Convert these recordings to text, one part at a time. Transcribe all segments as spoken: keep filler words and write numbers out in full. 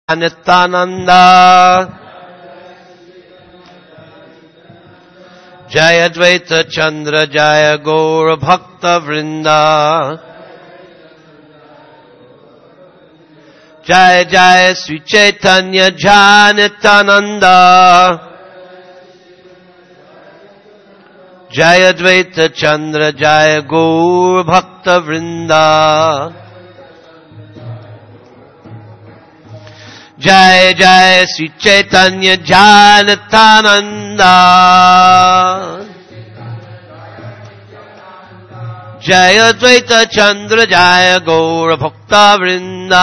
Nityananda Jaya Dvaita Chandra Jaya Gaura Bhakta Vrinda Jaya Jaya Sri Chaitanya Jaya Nityananda Jaya Dvaita Chandra Jaya Gaura Bhakta Vrinda Jai Jai Sri Chaitanya Jai Nityananda Jaya Dvaita Chandra Jaya Gaura Bhakta Vrinda.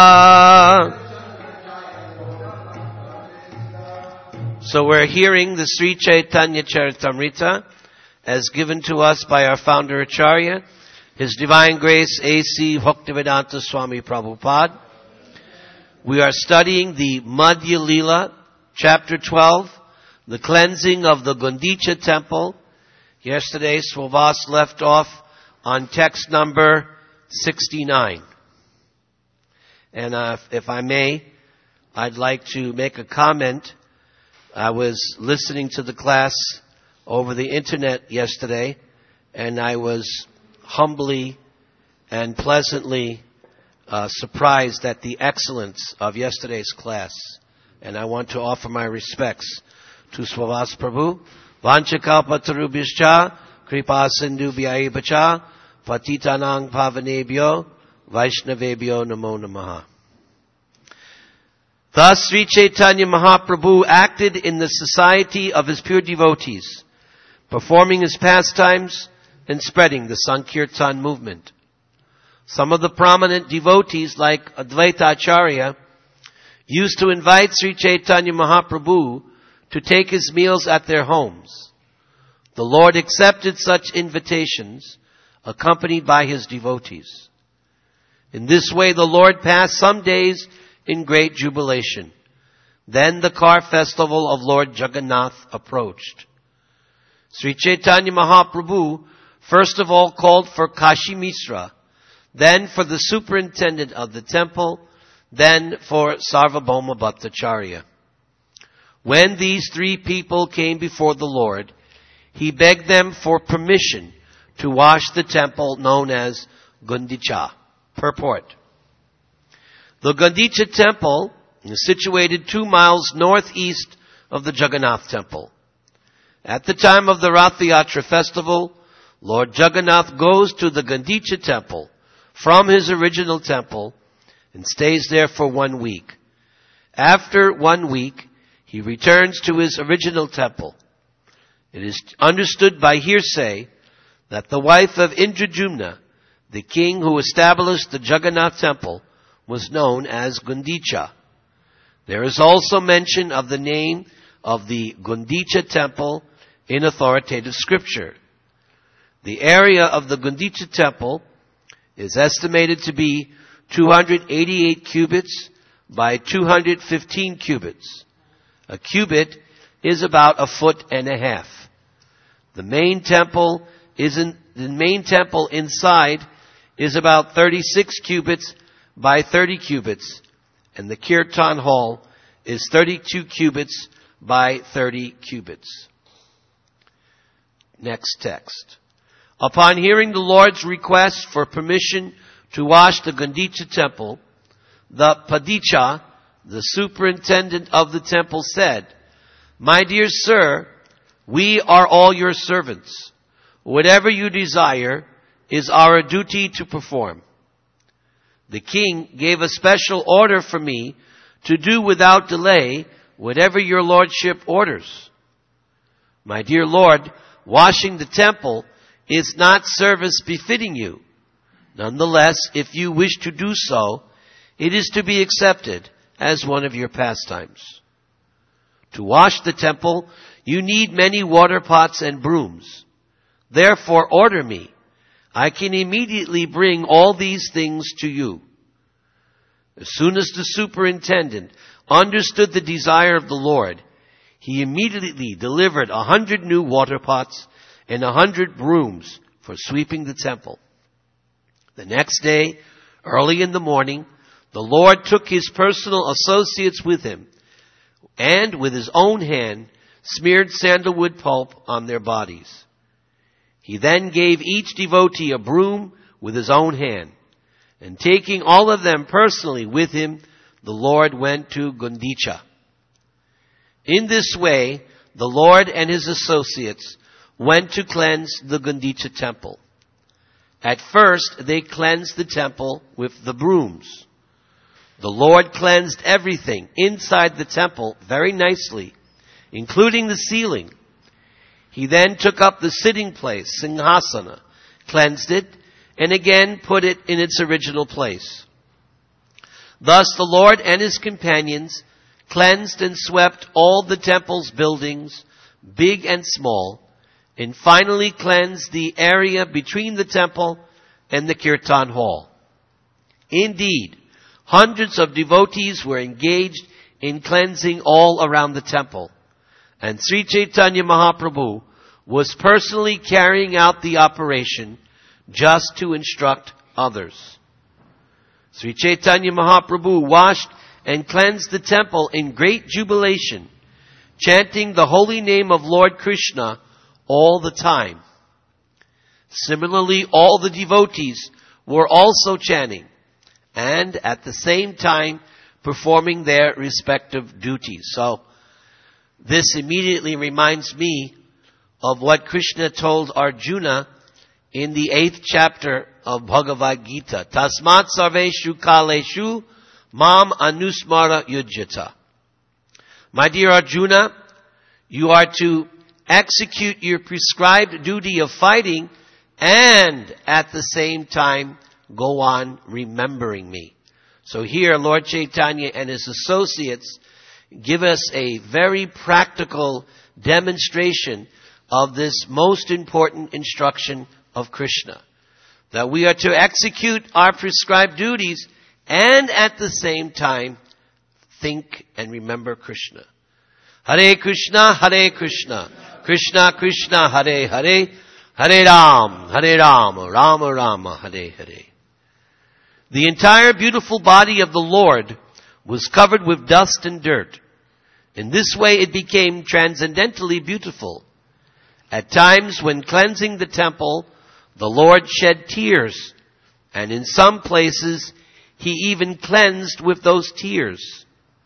So we're hearing the Sri Chaitanya Charitamrita as given to us by our founder Acharya, His Divine Grace A C Bhaktivedanta Swami Prabhupada. We are studying the Madhya Lila, chapter twelve, the cleansing of the Gundicha temple. Yesterday, Swavas left off on text number sixty-nine. And uh, if I may, I'd like to make a comment. I was listening to the class over the internet yesterday, and I was humbly and pleasantly Uh, surprised at the excellence of yesterday's class. And I want to offer my respects to Swavas Prabhu. Vanchakalpatarubhyascha kripa sindhu bhyayevacha patitanang pavanebhyo vaishnavebhyo namo namaha. Thus Sri Chaitanya Mahaprabhu acted in the society of his pure devotees, performing his pastimes and spreading the Sankirtan movement. Some of the prominent devotees like Advaita Acharya used to invite Sri Chaitanya Mahaprabhu to take his meals at their homes. The Lord accepted such invitations accompanied by his devotees. In this way the Lord passed some days in great jubilation. Then the car festival of Lord Jagannath approached. Sri Chaitanya Mahaprabhu first of all called for Kashi Misra, then for the superintendent of the temple, then for Sarvabhauma Bhattacharya. When these three people came before the Lord, he begged them for permission to wash the temple known as Gundicha. Purport. The Gundicha temple is situated two miles northeast of the Jagannath temple. At the time of the Rath Yatra festival, Lord Jagannath goes to the Gundicha temple from his original temple and stays there for one week. After one week, he returns to his original temple. It is understood by hearsay that the wife of Indradyumna, the king who established the Jagannath temple, was known as Gundicha. There is also mention of the name of the Gundicha temple in authoritative scripture. The area of the Gundicha temple is estimated to be two hundred eighty-eight cubits by two hundred fifteen cubits. A cubit is about a foot and a half. The main temple is in, the main temple inside is about thirty-six cubits by thirty cubits, and the Kirtan hall is thirty-two cubits by thirty cubits. Next text. Upon hearing the Lord's request for permission to wash the Gundicha temple, the Padicha, the superintendent of the temple, said, "My dear sir, we are all your servants. Whatever you desire is our duty to perform. The king gave a special order for me to do without delay whatever your lordship orders. My dear Lord, washing the temple is not service befitting you. Nonetheless, if you wish to do so, it is to be accepted as one of your pastimes. To wash the temple, you need many water pots and brooms. Therefore, order me. I can immediately bring all these things to you." As soon as the superintendent understood the desire of the Lord, he immediately delivered a hundred new water pots and a hundred brooms for sweeping the temple. The next day, early in the morning, the Lord took his personal associates with him, and with his own hand smeared sandalwood pulp on their bodies. He then gave each devotee a broom with his own hand, and taking all of them personally with him, the Lord went to Gundicha. In this way, the Lord and his associates went to cleanse the Gundicha temple. At first, they cleansed the temple with the brooms. The Lord cleansed everything inside the temple very nicely, including the ceiling. He then took up the sitting place, Singhasana, cleansed it, and again put it in its original place. Thus the Lord and his companions cleansed and swept all the temple's buildings, big and small, and finally cleansed the area between the temple and the Kirtan hall. Indeed, hundreds of devotees were engaged in cleansing all around the temple, and Sri Chaitanya Mahaprabhu was personally carrying out the operation just to instruct others. Sri Chaitanya Mahaprabhu washed and cleansed the temple in great jubilation, chanting the holy name of Lord Krishna all the time. Similarly, all the devotees were also chanting, and at the same time performing their respective duties. So, this immediately reminds me of what Krishna told Arjuna in the eighth chapter of Bhagavad Gita. Tasmat sarveshu kaleshu mam anusmara yujyata. My dear Arjuna, you are to execute your prescribed duty of fighting and at the same time go on remembering me. So here Lord Chaitanya and his associates give us a very practical demonstration of this most important instruction of Krishna, that we are to execute our prescribed duties and at the same time think and remember Krishna. Hare Krishna, Hare Krishna, Krishna Krishna, Hare Hare, Hare Ram, Hare Rama, Rama Rama, Hare Hare. The entire beautiful body of the Lord was covered with dust and dirt. In this way it became transcendently beautiful. At times when cleansing the temple, the Lord shed tears, and in some places he even cleansed with those tears.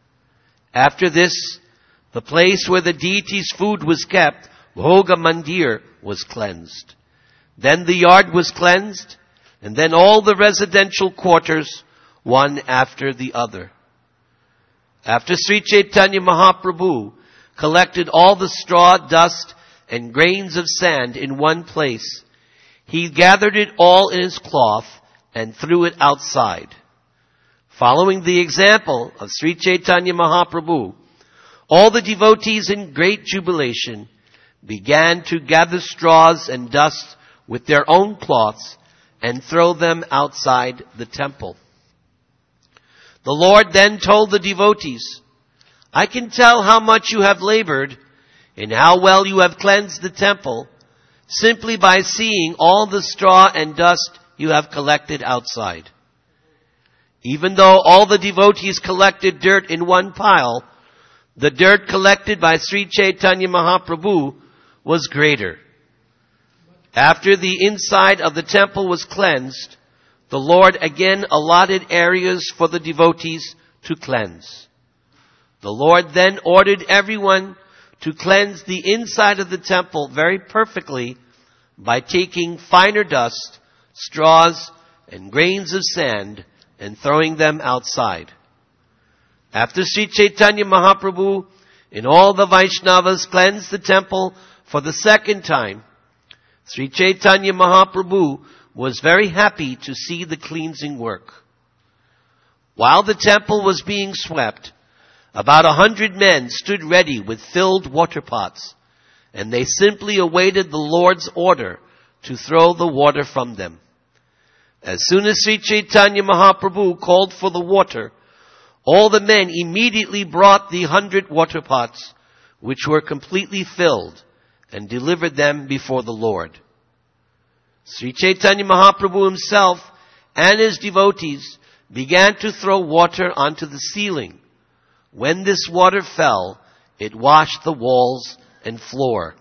After this, the place where the deity's food was kept, Bhoga Mandir, was cleansed. Then the yard was cleansed, and then all the residential quarters, one after the other. After Sri Chaitanya Mahaprabhu collected all the straw, dust, and grains of sand in one place, he gathered it all in his cloth and threw it outside. Following the example of Sri Chaitanya Mahaprabhu, all the devotees in great jubilation began to gather straws and dust with their own cloths and throw them outside the temple. The Lord then told the devotees, I can tell how much you have labored and how well you have cleansed the temple simply by seeing all the straw and dust you have collected outside. Even though all the devotees collected dirt in one pile, the dirt collected by Sri Chaitanya Mahaprabhu was greater. After the inside of the temple was cleansed, the Lord again allotted areas for the devotees to cleanse. The Lord then ordered everyone to cleanse the inside of the temple very perfectly by taking finer dust, straws, and grains of sand and throwing them outside. After Sri Chaitanya Mahaprabhu and all the Vaishnavas cleansed the temple for the second time, Sri Chaitanya Mahaprabhu was very happy to see the cleansing work. While the temple was being swept, about a hundred men stood ready with filled water pots, and they simply awaited the Lord's order to throw the water from them. As soon as Sri Chaitanya Mahaprabhu called for the water, all the men immediately brought the hundred water pots, which were completely filled, and delivered them before the Lord. Sri Chaitanya Mahaprabhu himself and his devotees began to throw water onto the ceiling. When this water fell, it washed the walls and floor.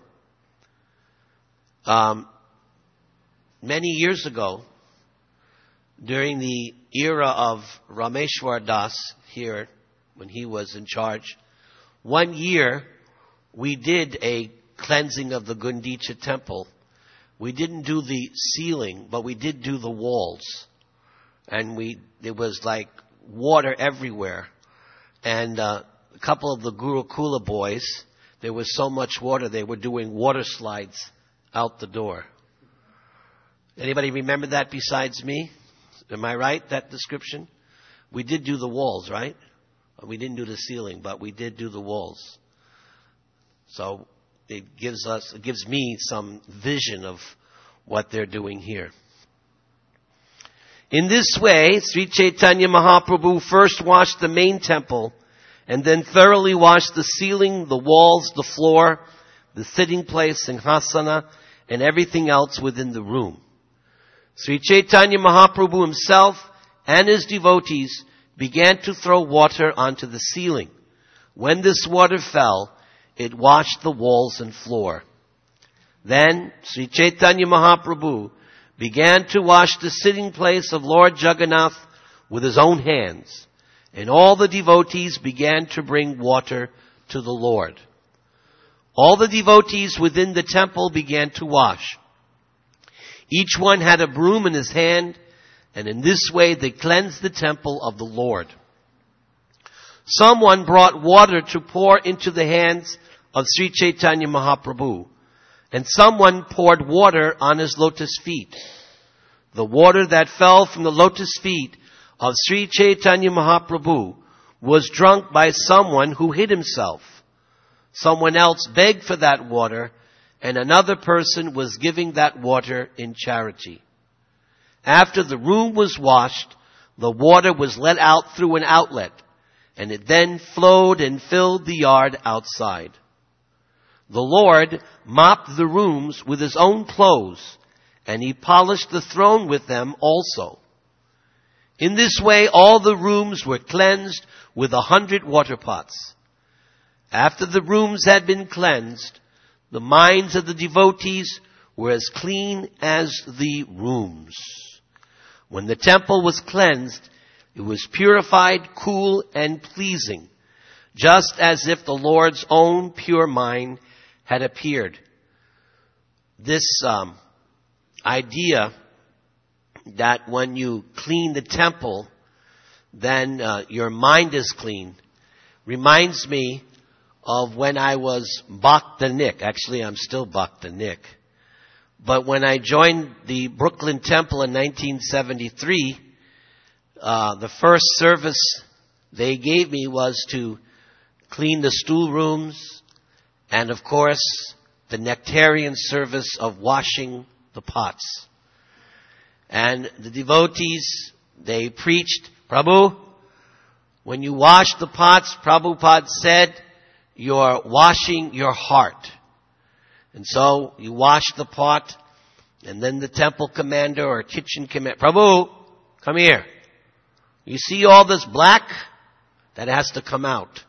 Um, many years ago, during the era of Rameshwar Das here, when he was in charge, one year we did a cleansing of the Gundicha temple. We didn't do the ceiling, but we did do the walls. And we, it was like water everywhere. And uh, a couple of the Gurukula boys, there was so much water, they were doing water slides out the door. Anybody remember that besides me? Am I right, that description? We did do the walls, right? We didn't do the ceiling, but we did do the walls. So it gives us, it gives me some vision of what they're doing here. In this way, Sri Chaitanya Mahaprabhu first washed the main temple and then thoroughly washed the ceiling, the walls, the floor, the sitting place, Singhasana, and everything else within the room. Sri Chaitanya Mahaprabhu himself and his devotees began to throw water onto the ceiling. When this water fell, it washed the walls and floor. Then Sri Chaitanya Mahaprabhu began to wash the sitting place of Lord Jagannath with his own hands, and all the devotees began to bring water to the Lord. All the devotees within the temple began to wash. Each one had a broom in his hand, and in this way they cleansed the temple of the Lord. Someone brought water to pour into the hands of Sri Chaitanya Mahaprabhu, and someone poured water on his lotus feet. The water that fell from the lotus feet of Sri Chaitanya Mahaprabhu was drunk by someone who hid himself. Someone else begged for that water, and another person was giving that water in charity. After the room was washed, the water was let out through an outlet, and it then flowed and filled the yard outside. The Lord mopped the rooms with his own clothes, and he polished the throne with them also. In this way, all the rooms were cleansed with a hundred water pots. After the rooms had been cleansed, the minds of the devotees were as clean as the rooms. When the temple was cleansed, it was purified, cool, and pleasing, just as if the Lord's own pure mind had appeared. This um, idea that when you clean the temple, then uh, your mind is clean, reminds me of when I was Bhakta Nik. Actually, I'm still Bhakta Nik. But when I joined the Brooklyn Temple in nineteen seventy-three, uh, the first service they gave me was to clean the stool rooms and, of course, the nectarian service of washing the pots. And the devotees, they preached, Prabhu, when you wash the pots, Prabhupada said, you're washing your heart. And so you wash the pot, and then the temple commander or kitchen commander, Prabhu, come here. You see all this black? That has to come out.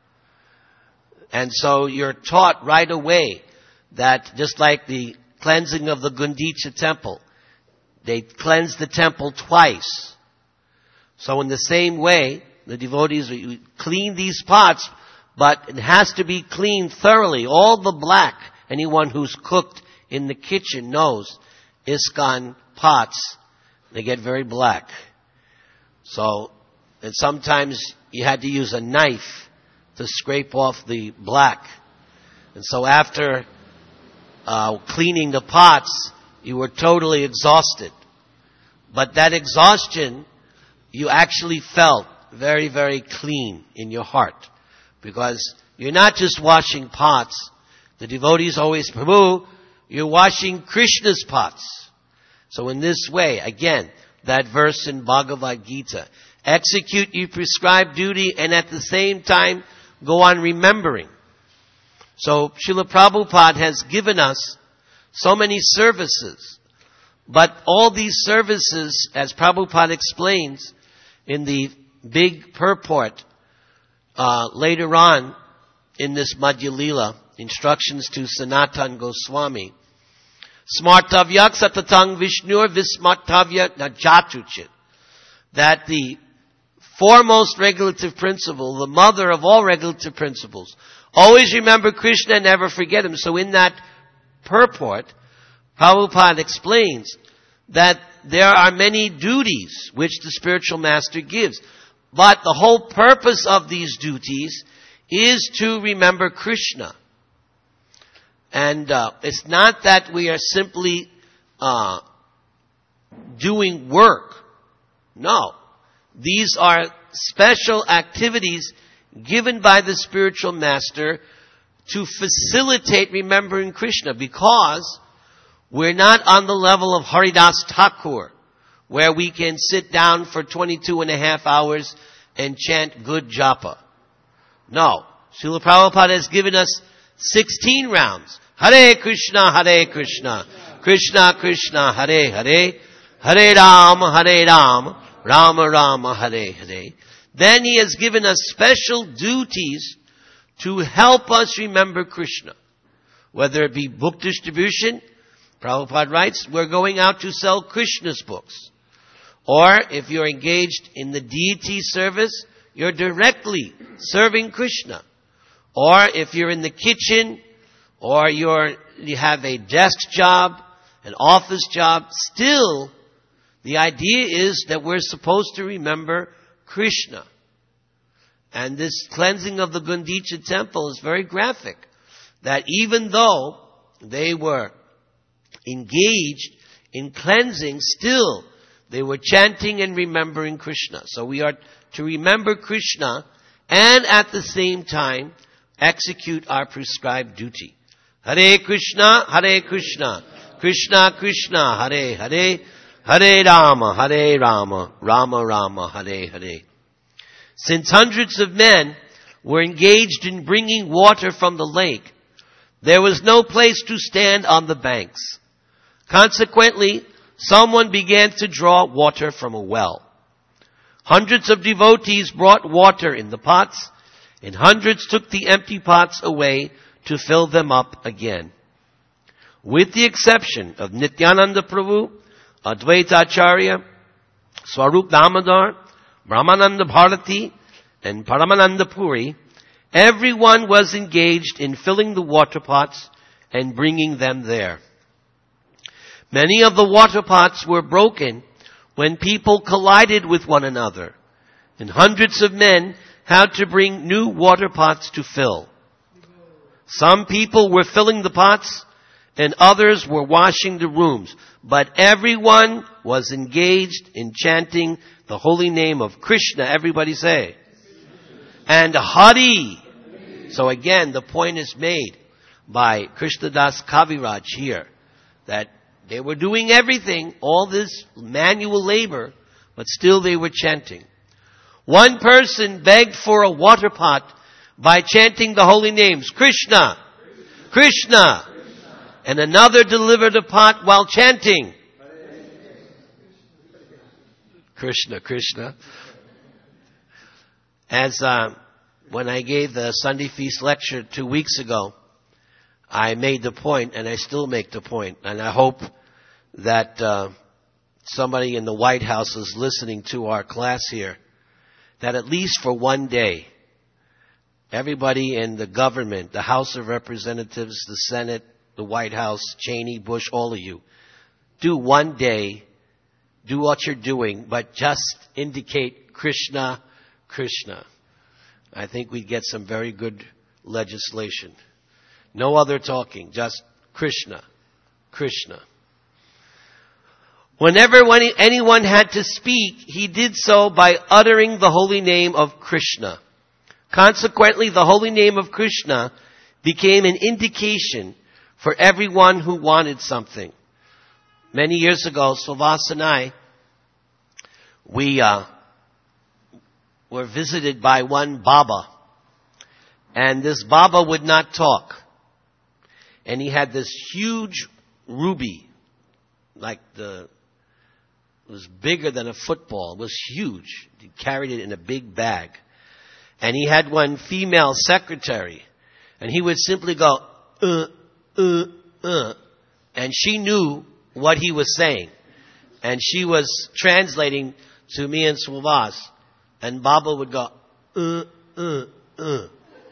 And so you're taught right away that just like the cleansing of the Gundicha temple, they cleansed the temple twice. So in the same way, the devotees clean these pots, but it has to be cleaned thoroughly. All the black, anyone who's cooked in the kitchen knows, ISKCON pots, they get very black. So, and sometimes you had to use a knife to scrape off the black. And so after uh, cleaning the pots, you were totally exhausted. But that exhaustion, you actually felt very, very clean in your heart. Because you're not just washing pots. The devotees always, Prabhu, you're washing Krishna's pots. So in this way, again, that verse in Bhagavad Gita, execute your prescribed duty and at the same time go on remembering. So Srila Prabhupada has given us so many services. But all these services, as Prabhupada explains, in the big purport uh, later on in this Madhya Lila, instructions to Sanatan Goswami, Smartavyak satatang Vishnur vismartavya najatuchit. That the foremost regulative principle, the mother of all regulative principles, always remember Krishna and never forget him. So in that purport, Prabhupada explains that there are many duties which the spiritual master gives. But the whole purpose of these duties is to remember Krishna. And uh, it's not that we are simply uh, doing work. No. These are special activities given by the spiritual master to facilitate remembering Krishna, because we're not on the level of Haridas Thakur, where we can sit down for twenty-two and a half hours and chant good japa. No. Srila Prabhupada has given us sixteen rounds. Hare Krishna, Hare Krishna, Krishna Krishna, Hare Hare, Hare Rama, Hare Rama, Rama Rama, Hare Hare. Then he has given us special duties to help us remember Krishna. Whether it be book distribution, Prabhupada writes, we're going out to sell Krishna's books. Or if you're engaged in the deity service, you're directly serving Krishna. Or if you're in the kitchen, or you're, you have a desk job, an office job, still, the idea is that we're supposed to remember Krishna. And this cleansing of the Gundicha temple is very graphic. That even though they were engaged in cleansing, still they were chanting and remembering Krishna. So we are to remember Krishna and at the same time execute our prescribed duty. Hare Krishna, Hare Krishna, Krishna Krishna, Hare Hare, Hare Rama, Hare Rama, Rama Rama, Hare Hare. Since hundreds of men were engaged in bringing water from the lake, there was no place to stand on the banks. Consequently, someone began to draw water from a well. Hundreds of devotees brought water in the pots, and hundreds took the empty pots away to fill them up again. With the exception of Nityananda Prabhu, Advaita Acharya, Swarup Damodar, Brahmananda Bharati, and Paramananda Puri, everyone was engaged in filling the water pots and bringing them there. Many of the water pots were broken when people collided with one another, and hundreds of men had to bring new water pots to fill. Some people were filling the pots, and others were washing the rooms. But everyone was engaged in chanting the holy name of Krishna. Everybody say. And Hari. So again, the point is made by Krishnadas Kaviraj here, that they were doing everything, all this manual labor, but still they were chanting. One person begged for a water pot by chanting the holy names, Krishna, Krishna, and another delivered a pot while chanting, Krishna, Krishna. As uh, when I gave the Sunday Feast lecture two weeks ago, I made the point, and I still make the point, and I hope that uh, somebody in the White House is listening to our class here, that at least for one day, everybody in the government, the House of Representatives, the Senate, the White House, Cheney, Bush, all of you, do one day, do what you're doing, but just indicate Krishna, Krishna. I think we'd get some very good legislation. No other talking, just Krishna, Krishna. Whenever anyone had to speak, he did so by uttering the holy name of Krishna. Consequently, the holy name of Krishna became an indication for everyone who wanted something. Many years ago, Slavas and I, we uh, were visited by one Baba. And this Baba would not talk. And he had this huge ruby, like the It was bigger than a football. It was huge. He carried it in a big bag. And he had one female secretary. And he would simply go, uh, uh, uh. And she knew what he was saying. And she was translating to me and Suvas. And Baba would go, uh, uh, uh.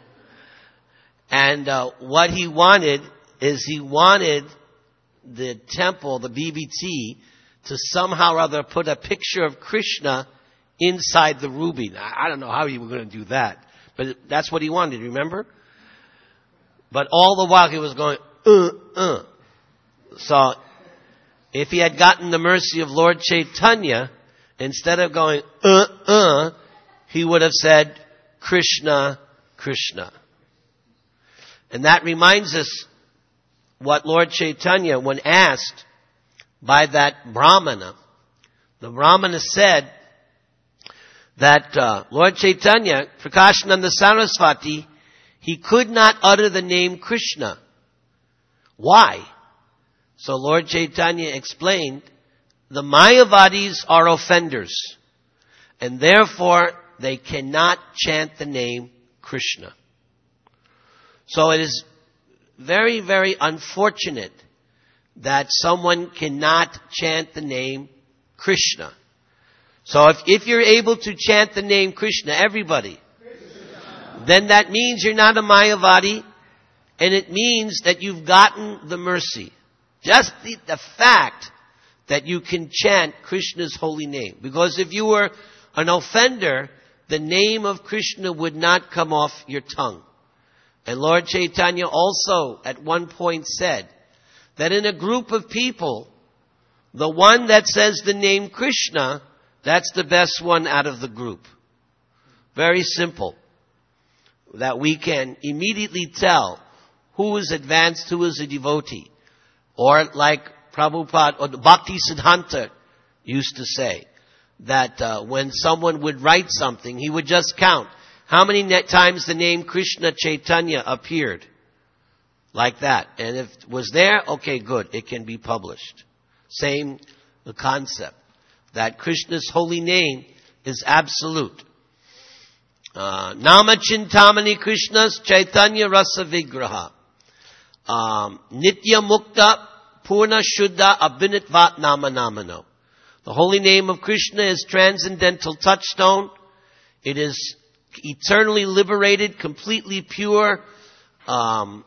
And uh, what he wanted is he wanted the temple, the B B T, to somehow or other put a picture of Krishna inside the ruby. Now, I don't know how he was going to do that. But that's what he wanted, remember? But all the while he was going, uh, uh. So, if he had gotten the mercy of Lord Chaitanya, instead of going, uh, uh, he would have said, Krishna, Krishna. And that reminds us what Lord Chaitanya, when asked by that Brahmana, the Brahmana said that uh, Lord Chaitanya, Prakashananda Saraswati, he could not utter the name Krishna. Why? So Lord Chaitanya explained, the Mayavadis are offenders, and therefore they cannot chant the name Krishna. So it is very, very unfortunate that someone cannot chant the name Krishna. So if, if you're able to chant the name Krishna, everybody, Krishna, then that means you're not a Mayavadi, and it means that you've gotten the mercy. Just the, the fact that you can chant Krishna's holy name. Because if you were an offender, the name of Krishna would not come off your tongue. And Lord Chaitanya also at one point said that in a group of people, the one that says the name Krishna, that's the best one out of the group. Very simple. That we can immediately tell who is advanced, who is a devotee. Or like Prabhupada or the Bhakti Siddhanta used to say, that uh, when someone would write something, he would just count how many times the name Krishna Chaitanya appeared. Like that. And if it was there, okay, good, it can be published. Same the concept. That Krishna's holy name is absolute. Uh, Nama Chintamani Krishna's Chaitanya Rasa Vigraha. Um, Nitya Mukta Purna Shuddha Abhinitvat Nama Namano. The holy name of Krishna is transcendental touchstone. It is eternally liberated, completely pure, um,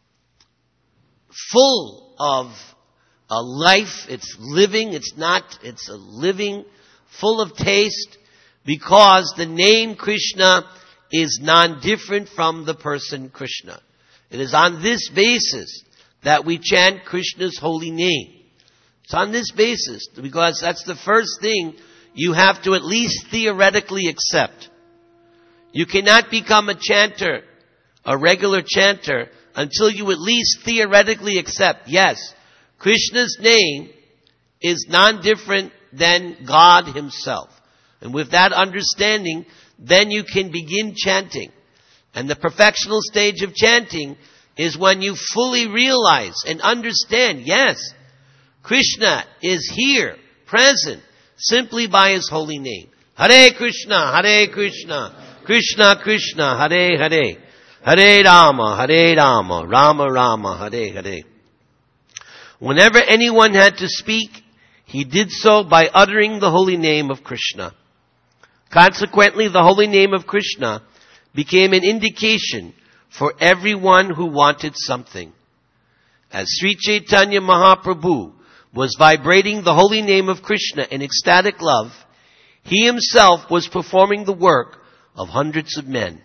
full of a life. It's living. It's not, it's a living, full of taste, because the name Krishna is non-different from the person Krishna. It is on this basis that we chant Krishna's holy name. It's on this basis, because that's the first thing you have to at least theoretically accept. You cannot become a chanter, a regular chanter, until you at least theoretically accept, yes, Krishna's name is non-different than God himself. And with that understanding, then you can begin chanting. And the perfectional stage of chanting is when you fully realize and understand, yes, Krishna is here, present, simply by his holy name. Hare Krishna, Hare Krishna, Krishna Krishna, Hare Hare, Hare Rama, Hare Rama, Rama Rama, Hare Hare. Whenever anyone had to speak, he did so by uttering the holy name of Krishna. Consequently, the holy name of Krishna became an indication for everyone who wanted something. As Sri Chaitanya Mahaprabhu was vibrating the holy name of Krishna in ecstatic love, he himself was performing the work of hundreds of men.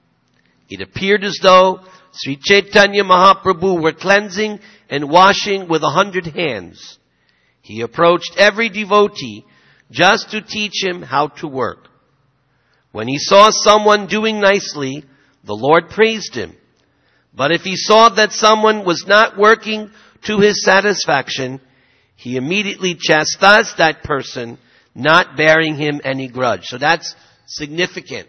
It appeared as though Sri Chaitanya Mahaprabhu were cleansing and washing with a hundred hands. He approached every devotee just to teach him how to work. When he saw someone doing nicely, the Lord praised him. But if he saw that someone was not working to his satisfaction, he immediately chastised that person, not bearing him any grudge. So that's significant.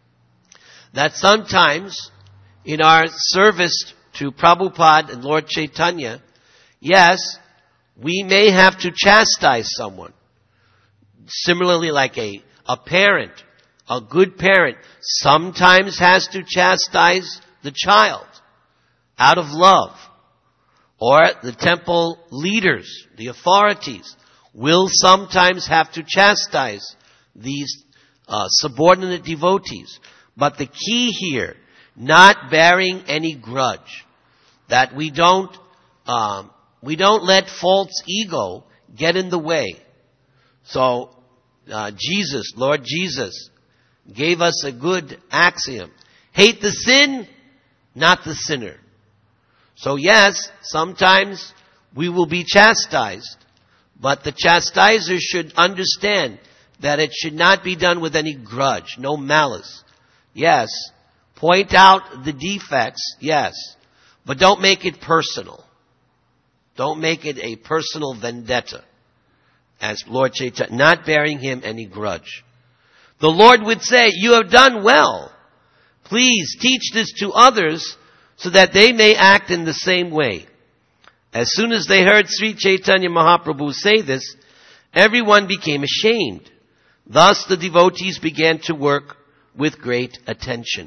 That sometimes in our service to Prabhupada and Lord Chaitanya, yes, we may have to chastise someone. Similarly, like a, a parent, a good parent, sometimes has to chastise the child out of love. Or the temple leaders, the authorities, will sometimes have to chastise these uh, subordinate devotees. But the key here, not bearing any grudge, that we don't um, we don't let false ego get in the way. So uh, Jesus, Lord Jesus, gave us a good axiom: hate the sin, not the sinner. So yes, sometimes we will be chastised, but the chastiser should understand that it should not be done with any grudge, no malice. Yes, point out the defects, yes, but don't make it personal. Don't make it a personal vendetta, as Lord Chaitanya, not bearing him any grudge. The Lord would say, you have done well. Please teach this to others so that they may act in the same way. As soon as they heard Sri Chaitanya Mahaprabhu say this, everyone became ashamed. Thus the devotees began to work with great attention.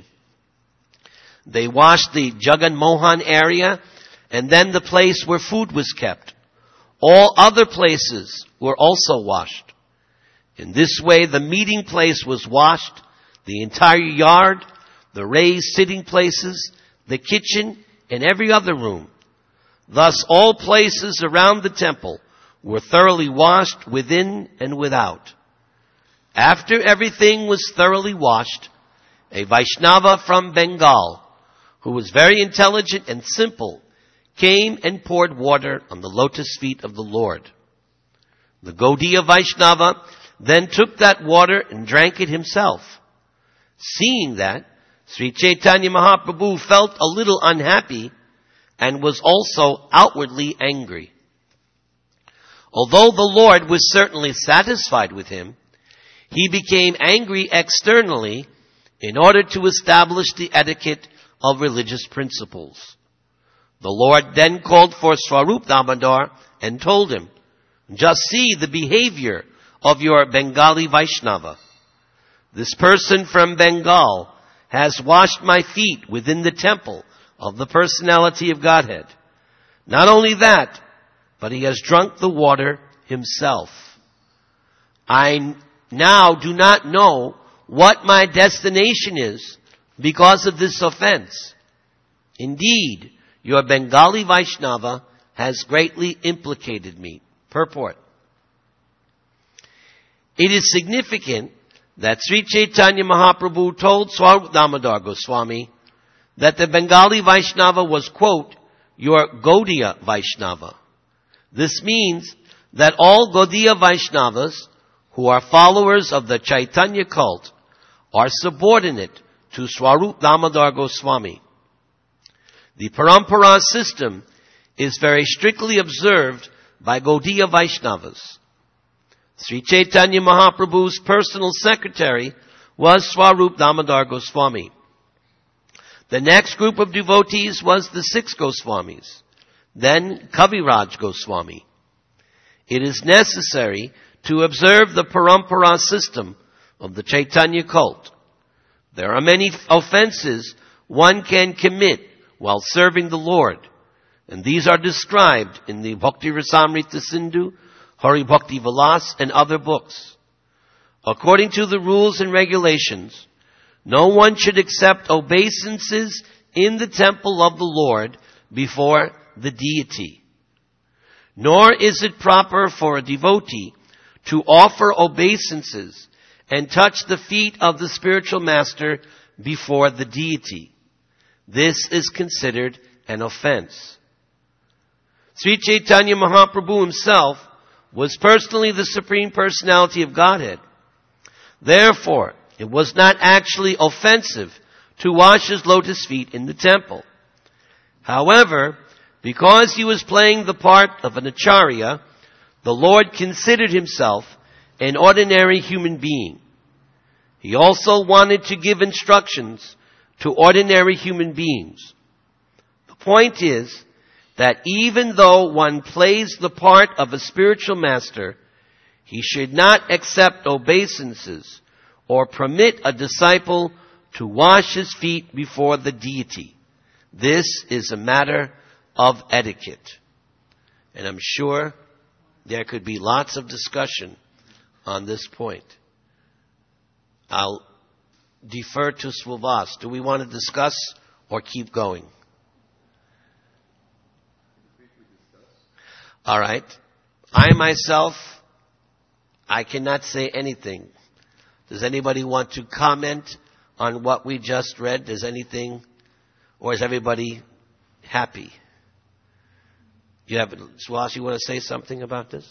They washed the Jagan Mohan area and then the place where food was kept. All other places were also washed. In this way, the meeting place was washed, the entire yard, the raised sitting places, the kitchen, and every other room. Thus all places around the temple were thoroughly washed within and without. After everything was thoroughly washed, a Vaishnava from Bengal, who was very intelligent and simple, came and poured water on the lotus feet of the Lord. The Gaudiya Vaishnava then took that water and drank it himself. Seeing that, Sri Chaitanya Mahaprabhu felt a little unhappy and was also outwardly angry. Although the Lord was certainly satisfied with him, he became angry externally in order to establish the etiquette of religious principles. The Lord then called for Swarup Damodar and told him, just see the behavior of your Bengali Vaishnava. This person from Bengal has washed my feet within the temple of the personality of Godhead. Not only that, but he has drunk the water himself. I now do not know what my destination is because of this offense. Indeed, your Bengali Vaishnava has greatly implicated me. Purport. It is significant that Sri Chaitanya Mahaprabhu told Swarup Damodar Goswami that the Bengali Vaishnava was, quote, your Gaudiya Vaishnava. This means that all Gaudiya Vaishnavas who are followers of the Chaitanya cult are subordinate to Swarup Damodar Goswami. The Parampara system is very strictly observed by Gaudiya Vaishnavas. Sri Chaitanya Mahaprabhu's personal secretary was Swarup Damodar Goswami. The next group of devotees was the six Goswamis, then Kaviraj Goswami. It is necessary to observe the Parampara system of the Chaitanya cult. There are many offenses one can commit while serving the Lord, and these are described in the Bhakti Rasamrita Sindhu, Hari Bhakti Vilas, and other books. According to the rules and regulations, no one should accept obeisances in the temple of the Lord before the deity. Nor is it proper for a devotee to offer obeisances and touch the feet of the spiritual master before the deity. This is considered an offense. Sri Chaitanya Mahaprabhu himself was personally the Supreme Personality of Godhead. Therefore, it was not actually offensive to wash his lotus feet in the temple. However, because he was playing the part of an acharya, the Lord considered himself an ordinary human being. He also wanted to give instructions to ordinary human beings. The point is that even though one plays the part of a spiritual master, He should not accept obeisances or permit a disciple to wash his feet before the deity. This is a matter of etiquette. And I'm sure there could be lots of discussion on this point. I'll defer to Svulvas. Do we want to discuss or keep going? All right. I myself, I cannot say anything. Does anybody want to comment on what we just read? Does anything, or is everybody happy? You have, Svulvas, you want to say something about this?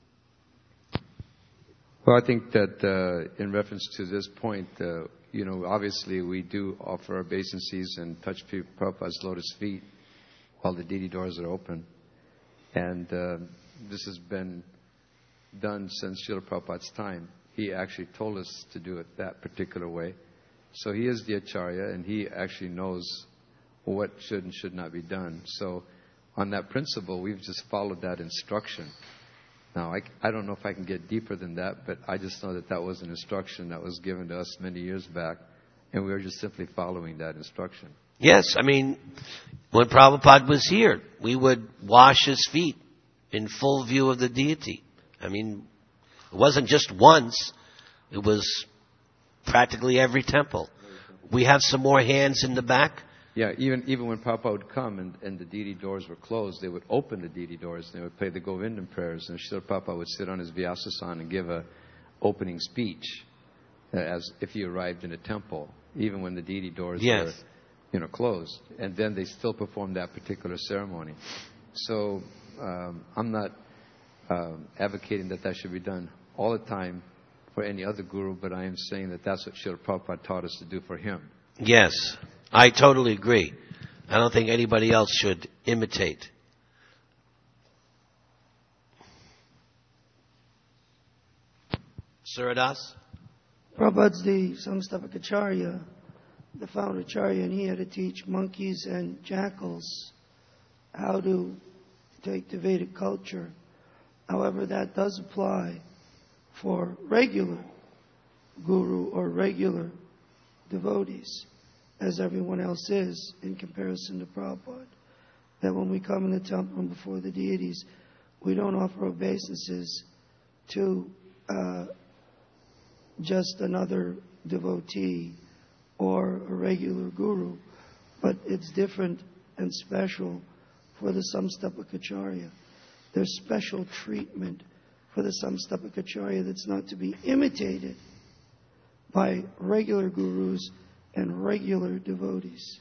Well, I think that uh, in reference to this point, uh, you know, obviously we do offer obeisances and touch Prabhupada's lotus feet while the deity doors are open. And uh, this has been done since Srila Prabhupada's time. He actually told us to do it that particular way. So he is the Acharya, and he actually knows what should and should not be done. So on that principle, we've just followed that instruction. Now, I, I don't know if I can get deeper than that, but I just know that that was an instruction that was given to us many years back, and we were just simply following that instruction. Yes, I mean, when Prabhupada was here, we would wash his feet in full view of the deity. I mean, it wasn't just once, it was practically every temple. We have some more hands in the back. Yeah, even even when Prabhupada would come and, and the deity doors were closed, they would open the deity doors and they would play the Govindam prayers, and Srila Prabhupada would sit on his Vyasasana and give a opening speech uh, as if he arrived in a temple, even when the deity doors yes. were, you know, closed. And then they still performed that particular ceremony. So um, I'm not um, advocating that that should be done all the time for any other guru, but I am saying that that's what Srila Prabhupada taught us to do for him. Yes, I totally agree. I don't think anybody else should imitate. Suradas? Prabhupada's the Samstapakacharya, the founder Acharya, and he had to teach monkeys and jackals how to take the Vedic culture. However, that does apply for regular guru or regular devotees, as everyone else is in comparison to Prabhupada. That when we come in the temple and before the deities, we don't offer obeisances to uh, just another devotee or a regular guru, but it's different and special for the Samstapakacharya. There's special treatment for the Samstapakacharya that's not to be imitated by regular gurus and regular devotees.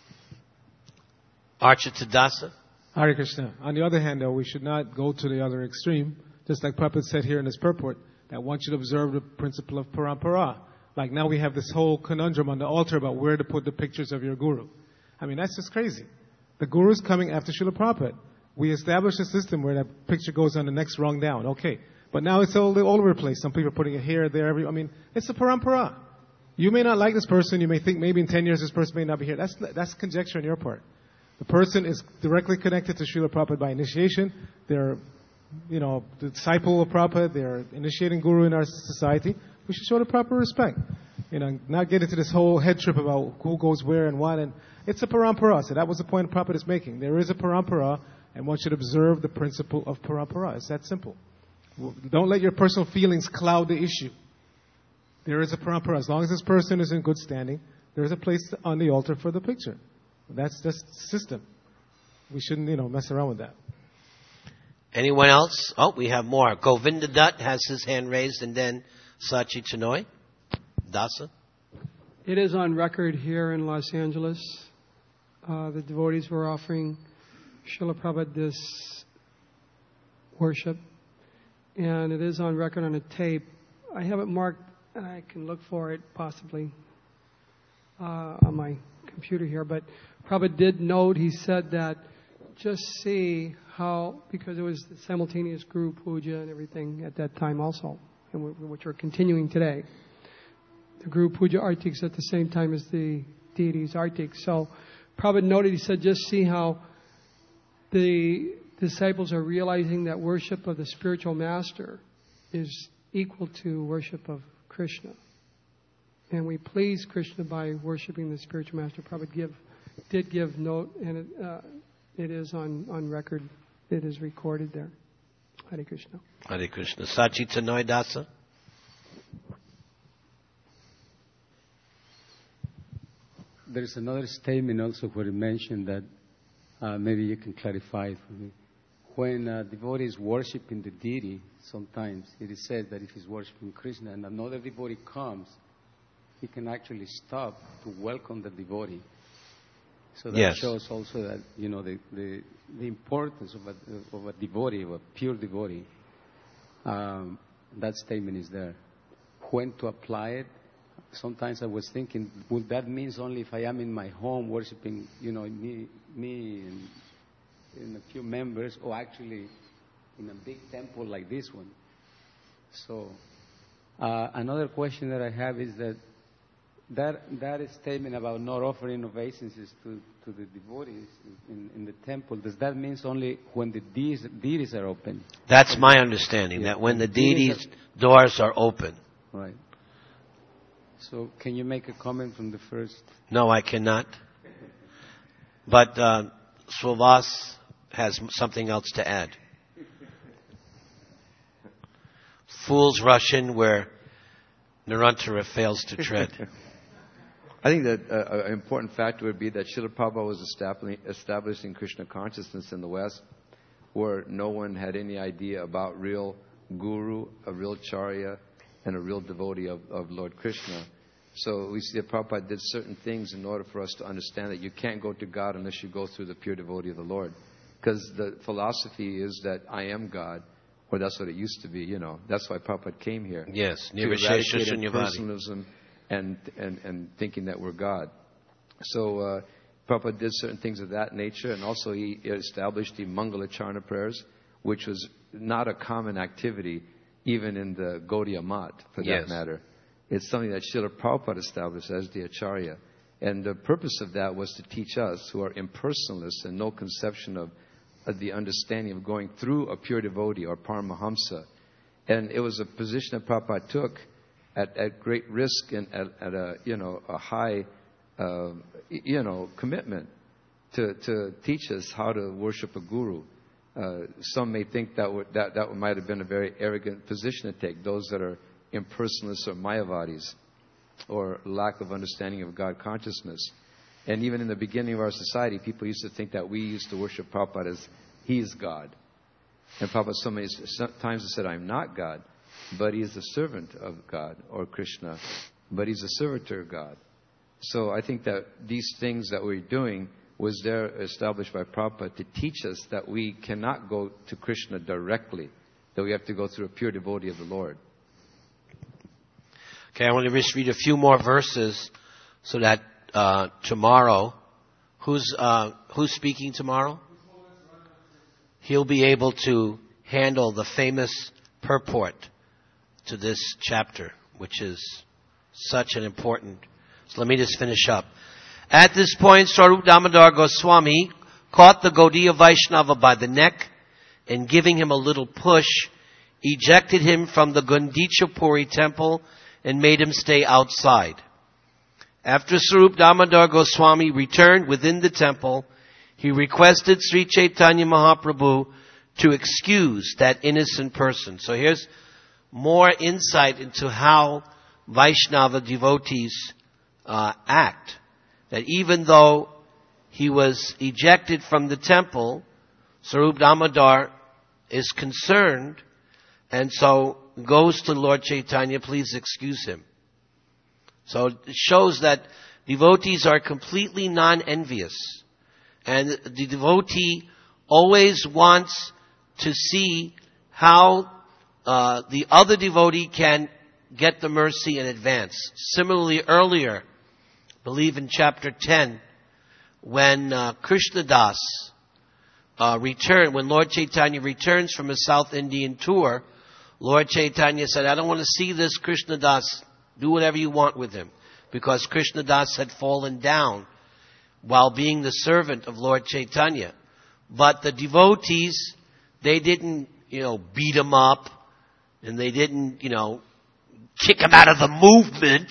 Architadasa? Hare Krishna. On the other hand, though, we should not go to the other extreme, just like Prabhupada said here in his purport, that one should observe the principle of parampara. Like now we have this whole conundrum on the altar about where to put the pictures of your guru. I mean, that's just crazy. The guru is coming after Srila Prabhupada. We established a system where that picture goes on the next rung down. Okay. But now it's all, all over the place. Some people are putting it here, there, every, I mean, it's a parampara. You may not like this person. You may think maybe in ten years this person may not be here. That's, that's conjecture on your part. The person is directly connected to Srila Prabhupada by initiation. They're, you know, the disciple of Prabhupada. They're initiating guru in our society. We should show the proper respect. You know, not get into this whole head trip about who goes where and what. And it's a parampara. So that was the point Prabhupada is making. There is a parampara, and one should observe the principle of parampara. It's that simple. Don't let your personal feelings cloud the issue. There is a parampara. As long as this person is in good standing, there is a place on the altar for the picture. That's just the system. We shouldn't, you know, mess around with that. Anyone else? Oh, we have more. Govinda Dutt has his hand raised, and then Sachi Chinoy. Dasa? It is on record here in Los Angeles. Uh, the devotees were offering Srila Prabhupada this worship. And it is on record on a tape. I have it marked, and I can look for it possibly uh, on my computer here. But Prabhupada did note, he said that just see how, because it was simultaneous Guru Puja and everything at that time also, and which are continuing today. The Guru Puja Artiks at the same time as the deities Artiks. So Prabhupada noted, he said, just see how the disciples are realizing that worship of the spiritual master is equal to worship of Krishna. And we please Krishna by worshiping the spiritual master. Prabhupada give, did give note, and it, uh, it is on, on record. It is recorded there. Hare Krishna. Hare Krishna. Sachitanoy Dasa. There's another statement also where it mentioned that uh, maybe you can clarify it for me. When a devotee is worshiping the deity, sometimes it is said that if he's worshiping Krishna and another devotee comes, he can actually stop to welcome the devotee. So that yes. shows also that, you know, the, the, the importance of a, of a devotee, of a pure devotee. Um, that statement is there. When to apply it? Sometimes I was thinking, would that mean only if I am in my home worshiping, you know, me, me and, and a few members, or actually in a big temple like this one? So uh, another question that I have is that that that statement about not offering obeisances to, to the devotees in, in the temple, does that mean only when the deities, deities are open? That's my understanding, yeah. That when the deities' doors are open. Right. So can you make a comment from the first? No, I cannot. But uh, Slavas has something else to add. Fools rush in where Narantara fails to tread. I think that uh, an important factor would be that Srila Prabhupada was establishing, establishing Krishna consciousness in the West, where no one had any idea about real guru, a real charya, and a real devotee of, of Lord Krishna. So we see that Prabhupada did certain things in order for us to understand that you can't go to God unless you go through the pure devotee of the Lord. Because the philosophy is that I am God, or that's what it used to be, you know. That's why Prabhupada came here. Yes, to eradicate impersonalism and, and, and thinking that we're God. So uh, Prabhupada did certain things of that nature, and also he established the Mangalacharna prayers, which was not a common activity even in the Gaudiya Math, for yes. that matter. It's something that Srila Prabhupada established as the Acharya. And the purpose of that was to teach us, who are impersonalists and no conception of, of the understanding of going through a pure devotee or Paramahamsa. And it was a position that Prabhupada took at, at great risk and at, at a, you know, a high, uh, you know, commitment to, to teach us how to worship a guru. Uh, some may think that, would, that that might have been a very arrogant position to take, those that are impersonalists or Mayavadis, or lack of understanding of God consciousness. And even in the beginning of our society, people used to think that we used to worship Prabhupada as He is God. And Prabhupada so many times has said, I'm not God, but He is the servant of God, or Krishna, but He's a servitor of God. So I think that these things that we're doing was there established by Prabhupada to teach us that we cannot go to Krishna directly, that we have to go through a pure devotee of the Lord. Okay, I want to just read a few more verses so that uh, tomorrow, who's uh, who's speaking tomorrow? He'll be able to handle the famous purport to this chapter, which is such an important. So let me just finish up. At this point, Swarup Damodar Goswami caught the Gaudiya Vaishnava by the neck and, giving him a little push, ejected him from the Gundichapuri temple and made him stay outside. After Swarup Damodar Goswami returned within the temple, he requested Sri Chaitanya Mahaprabhu to excuse that innocent person. So here's more insight into how Vaishnava devotees uh, act. That even though he was ejected from the temple, Swarup Damodar is concerned and so goes to Lord Chaitanya, please excuse him. So it shows that devotees are completely non-envious. And the devotee always wants to see how uh, the other devotee can get the mercy in advance. Similarly, earlier, I believe in chapter ten, when uh, Krishnadas uh, returned, when Lord Chaitanya returns from his South Indian tour, Lord Chaitanya said, I don't want to see this Krishnadas. Do whatever you want with him. Because Krishnadas had fallen down while being the servant of Lord Chaitanya. But the devotees, they didn't, you know, beat him up. And they didn't, you know, kick him out of the movement.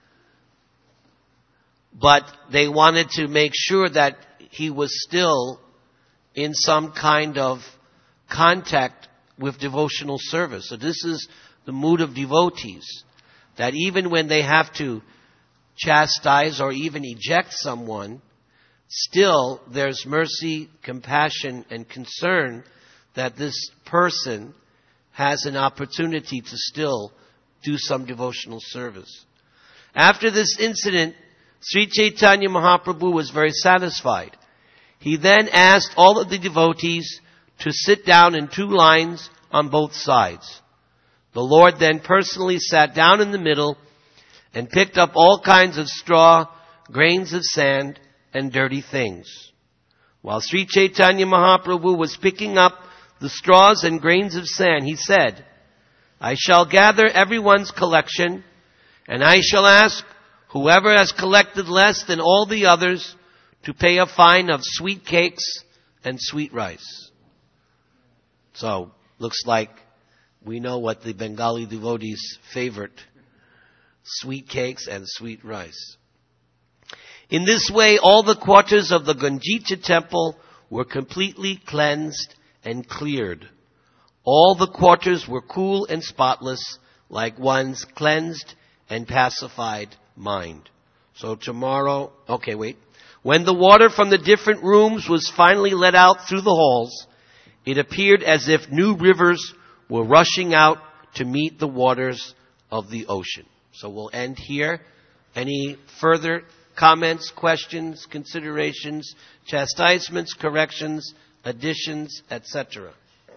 But they wanted to make sure that he was still in some kind of contact with devotional service. So this is the mood of devotees. That even when they have to chastise or even eject someone, still there's mercy, compassion, and concern that this person has an opportunity to still do some devotional service. After this incident, Sri Chaitanya Mahaprabhu was very satisfied. He then asked all of the devotees to sit down in two lines on both sides. The Lord then personally sat down in the middle and picked up all kinds of straw, grains of sand, and dirty things. While Sri Chaitanya Mahaprabhu was picking up the straws and grains of sand, he said, I shall gather everyone's collection, and I shall ask whoever has collected less than all the others to pay a fine of sweet cakes and sweet rice. So, looks like we know what the Bengali devotees' favorite, sweet cakes and sweet rice. In this way, all the quarters of the Gunjita temple were completely cleansed and cleared. All the quarters were cool and spotless, like one's cleansed and pacified mind. So tomorrow, okay, wait. When the water from the different rooms was finally let out through the halls, it appeared as if new rivers were rushing out to meet the waters of the ocean. So we'll end here. Any further comments, questions, considerations, chastisements, corrections, additions, et cetera?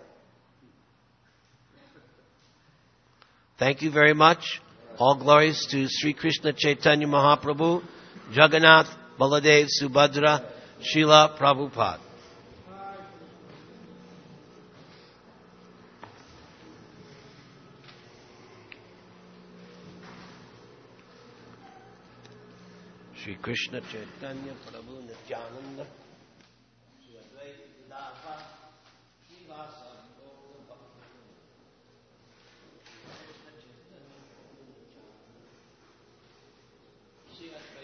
Thank you very much. All glories to Sri Krishna Chaitanya Mahaprabhu, Jagannath, Baladev, Subhadra, Srila Prabhupada. Sri Krishna Chaitanya Prabhu Nityananda, Sri Advaita Gadadhar, Srivasa Gaura Bhaktivinoda, Sri Krishna Chaitanya Prabhu Nityananda, Sri Advaita